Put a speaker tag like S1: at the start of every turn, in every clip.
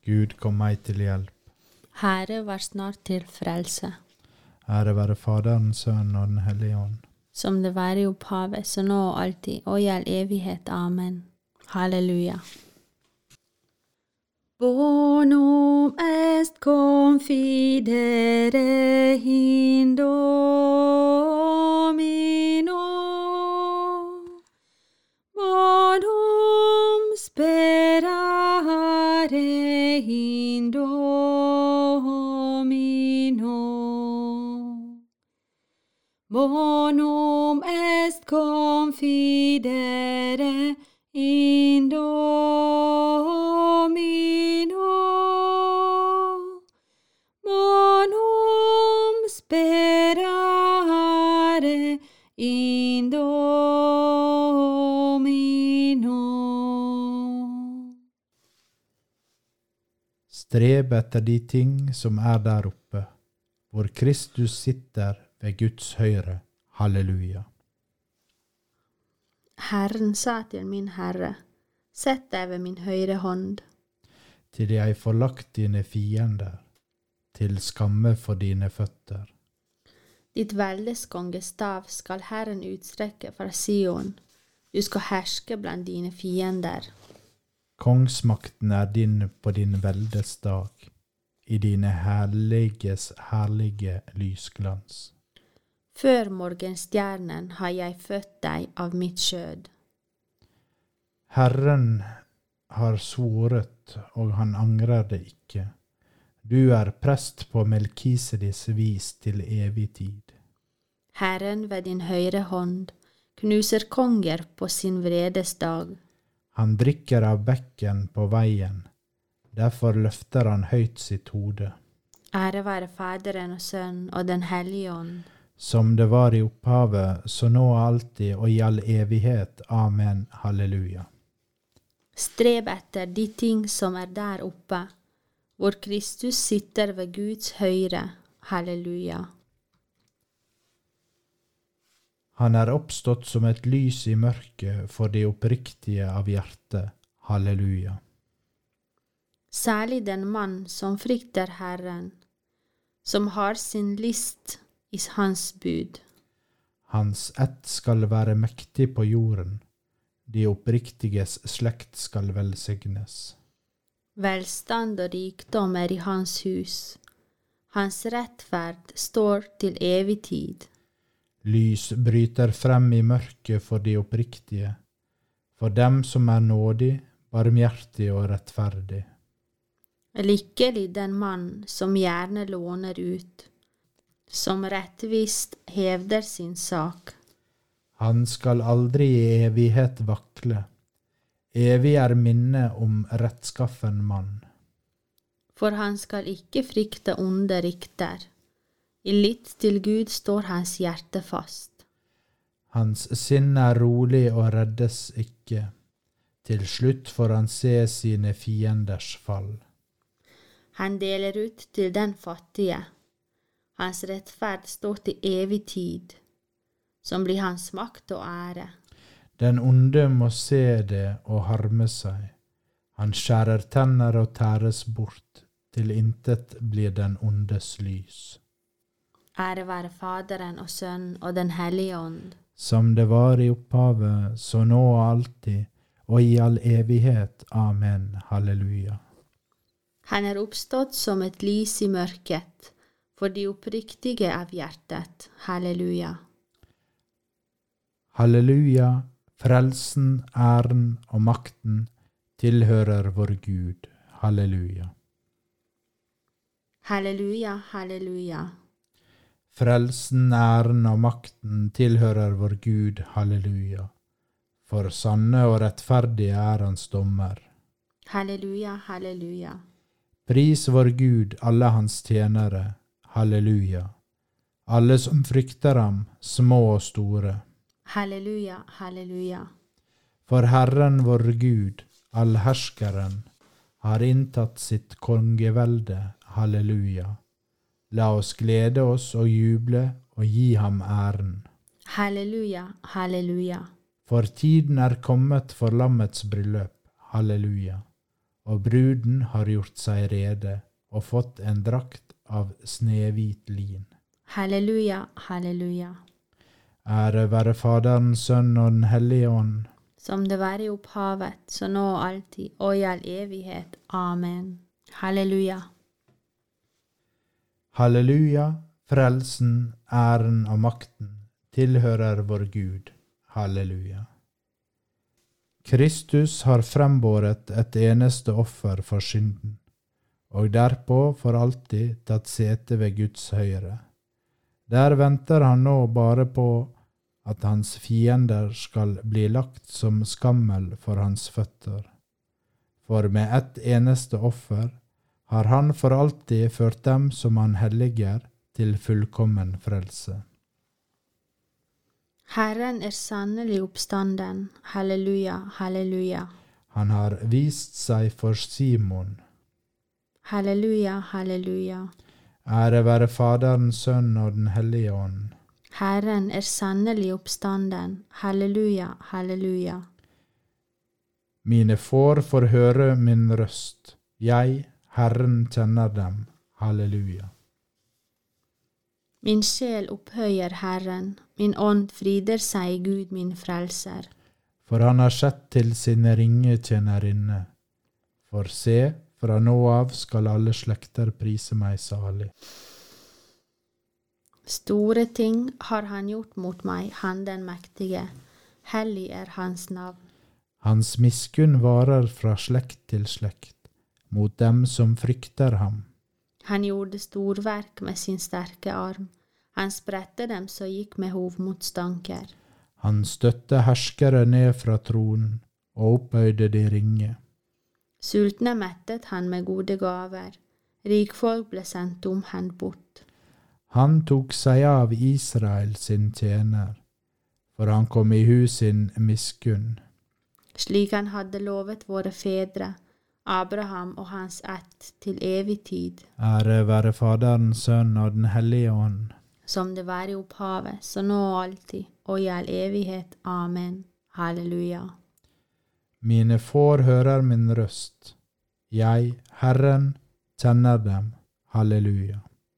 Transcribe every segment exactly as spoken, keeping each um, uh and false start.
S1: Gud, kom meg til hjelp.
S2: Herre, var snart til frelse.
S1: Ære være Faderen, Sønnen og Den hellige ånd.
S2: Som det var i opphavet, så nå og alltid, og i all evighet. Amen. Halleluja. Bonum est confidere in Domino. Bonum sperare in Domino. Bonum est confidere in Domino. Bonum sperare in Domino.
S1: Streb etter de ting som er der oppe, hvor Kristus sitter ved Guds høyre. Halleluja.
S2: Herren sa til min Herre, sett deg ved min høyre hånd,
S1: Til jeg får lagt dine fiender, til skamme for dine føtter.
S2: ditt veldes kongestav skal Herren utstrekke fra Sion, du skal herske blant dine fiender.
S1: Kongsmakten er din på din veldes dag, i dine herliges herlige lysglans.
S2: Før morgenstjernen har jeg født deg av mitt skjød.
S1: Herren har svoret, og han angrer det ikke. Du er prest på Melkisedis vis til evig tid.
S2: Herren ved din høyre hånd knuser konger på sin vredes dag.
S1: Han drikker av bekken på veien, derfor løfter han høyt sitt hode.
S2: Ære være Faderen og Sønnen og Den hellige ånd,
S1: Som det var i opphavet, så nå alltid og i all evighet. Amen. Halleluja.
S2: Streb etter de ting som er der oppe, hvor Kristus sitter ved Guds høyre. Halleluja.
S1: Han er oppstått som et lys i mørket for de oppriktige av hjerte. Halleluja.
S2: Særlig den mann som frykter Herren, som har sin list i hans bud.
S1: Hans ett skal være mektig på jorden, de oppriktiges slekt skal velsignes.
S2: Velstand og rikdom er i hans hus. Hans rettferd står til evig tid.
S1: Lys bryter frem i mørket for de oppriktige, for dem som er nådig, barmhjertig og rettferdig.
S2: Lykkelig den mann som gjerne låner ut, som rettvist hevder sin sak.
S1: Han skal aldri i evighet vakle. Evig er minne om rettskaffen mann.
S2: For han skal ikke frykte onde rykter. I lytt til Gud står hans hjerte fast.
S1: Hans sinn er rolig og reddes ikke. Til slutt får han se sine fienders fall.
S2: Han deler ut til den fattige. Hans rettferd står til evig tid, som blir hans makt og ære.
S1: Den onde må se det og harme seg. Han skjærer tenner og tæres bort. Til intet blir den ondes lys.
S2: Ære være Faderen og Sønnen og Den hellige ånd,
S1: Som det var i opphavet, så nå og alltid, og i all evighet. Amen. Halleluja.
S2: Han er oppstått som et lys i mørket, for de oppriktige av hjertet. Halleluja.
S1: Halleluja, frelsen, æren og makten tilhører vår Gud. Halleluja.
S2: Halleluja, halleluja.
S1: Frelsen, æren og makten tilhører vår Gud. Halleluja. For sanne og rettferdige er hans dommer.
S2: Halleluja, halleluja.
S1: Pris vår Gud, alle hans tjenere. Halleluja. Alle som frykter ham, små og store.
S2: Halleluja, halleluja.
S1: For Herren vår Gud, allherskeren, har inntatt sitt kongevelde. Halleluja. La oss glede oss og juble og gi ham æren.
S2: Halleluja, halleluja.
S1: For tiden er kommet for lammets bryllup. Halleluja. og bruden har gjort seg rede og fått en drakt av snehvit lin.
S2: Halleluja, halleluja.
S1: Ære være Faderen, Sønnen og Den hellige ånd,
S2: Som det var i opphavet, så nå og alltid, og i all evighet. Amen. Halleluja.
S1: Halleluja, frelsen, æren og makten tilhører vår Gud. Halleluja. Kristus har frembåret et eneste offer for synden, og derpå for alltid tatt sete ved Guds høyre. Der venter han nå bare på at hans fiender skal bli lagt som skammel for hans føtter. For med ett eneste offer har han for alltid ført dem som han helliger til fullkommen frelse.
S2: Herren er sannelig oppstanden. Halleluja, halleluja.
S1: Han har vist seg for Simon.
S2: Halleluja, halleluja.
S1: Ære være Faderen, Sønnen og Den hellige ånd.
S2: Herren er sannelig oppstanden. Halleluja, halleluja.
S1: Mine får får høre min røst. Jeg, Herren, kjenner dem. Halleluja.
S2: Min sjel opphøyer Herren, min ånd frider seg i Gud min frelser.
S1: For han har sett til sin ringe tjenerinne. For se, fra nå av skal alle slekter prise meg salig.
S2: Store ting har han gjort mot meg, han den mektige. Hellig er hans navn.
S1: Hans miskunn varer fra slekt til slekt, mot dem som frykter ham.
S2: Han gjorde storverk med sin sterke arm. Han spredte dem så gikk med hovmotstanker.
S1: Han støtte herskere ned fra tronen og opphøyde de ringe.
S2: Sultne mettet han med gode gaver. Rikfolk ble sendt omhendt bort.
S1: Han tok seg av Israel sin tjener, for han kom i hu sin miskunn.
S2: Slik han hadde lovet våre fedre, Abraham og hans ett til evig tid.
S1: Ære være Faderen, Sønnen og Den hellige ånd.
S2: Som det var i opphavet, så nå og alltid, og i all evighet. Amen. Halleluja.
S1: Mine får hører min røst. Jeg, Herren, kjenner dem. Halleluja.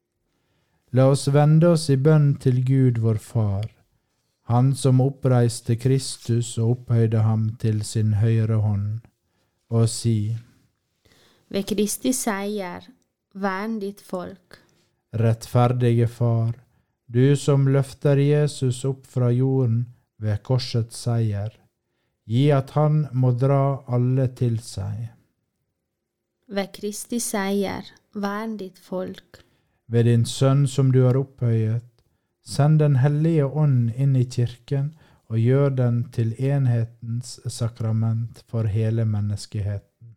S1: La oss vende oss i bønn til Gud vår Far, han som oppreiste Kristus og opphøyde ham til sin høyre hånd, og si:
S2: Ved Kristi seier, vern ditt folk.
S1: Rettferdige Far, du som løfter Jesus opp fra jorden ved korsets seier, gi at han må dra alle til seg.
S2: Ved Kristi seier, vern ditt folk.
S1: Ved din Sønn som du har opphøyet, send den hellige ånd inn i kirken og gjør den til enhetens sakrament for hele menneskeheten.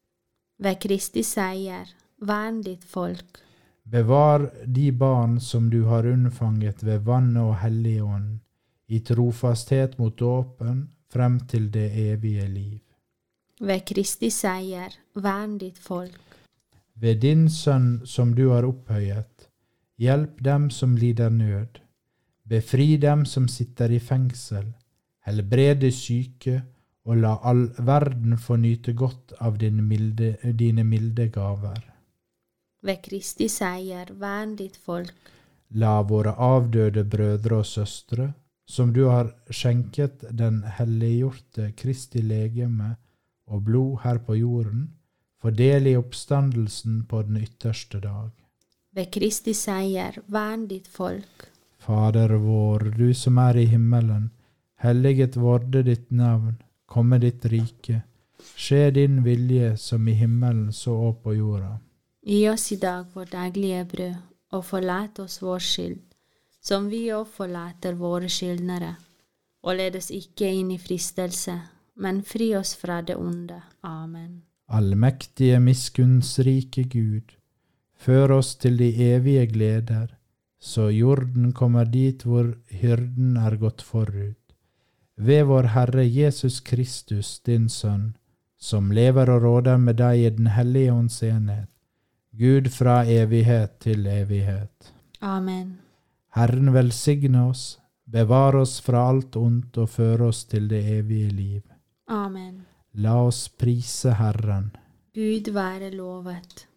S2: Ved Kristi seier, vern ditt folk.
S1: Bevar de barn som du har unnfanget ved vannet og hellige ånd, i trofasthet mot dåpen frem til det evige liv.
S2: Ved Kristi seier, vern ditt folk.
S1: Ved din Sønn som du har opphøyet, hjelp dem som lider nød, befri dem som sitter i fengsel, helbred de syke, og la all verden få nyte godt av din milde, dine milde gaver.
S2: Ved Kristi seier, vern ditt folk.
S1: La våre avdøde brødre og søstre, som du har skjenket den helliggjorte Kristi legeme og blod her på jorden, få del i oppstandelsen på den ytterste dag.
S2: Ved Kristi seier, vern ditt folk.
S1: Fader vår, du som er i himmelen, helliget vorde ditt navn, komme ditt rike, skje din vilje som i himmelen så og på jorda.
S2: Gi oss i dag vår daglige brød, og forlat oss vår skyld, som vi også forlater våre skyldnere, og led oss ikke inn i fristelse, men fri oss fra det onde. Amen.
S1: Allmektige, miskunnsrike Gud, før oss til de evige gleder, så jorden kommer dit hvor hyrden er gått forut. Ved vår Herre Jesus Kristus, din Sønn, som lever og råder med deg i den hellige ånds enhet, Gud fra evighet til evighet.
S2: Amen.
S1: Herren velsigne oss, bevare oss fra alt ondt og føre oss til det evige liv.
S2: Amen.
S1: La oss prise Herren.
S2: Gud være lovet.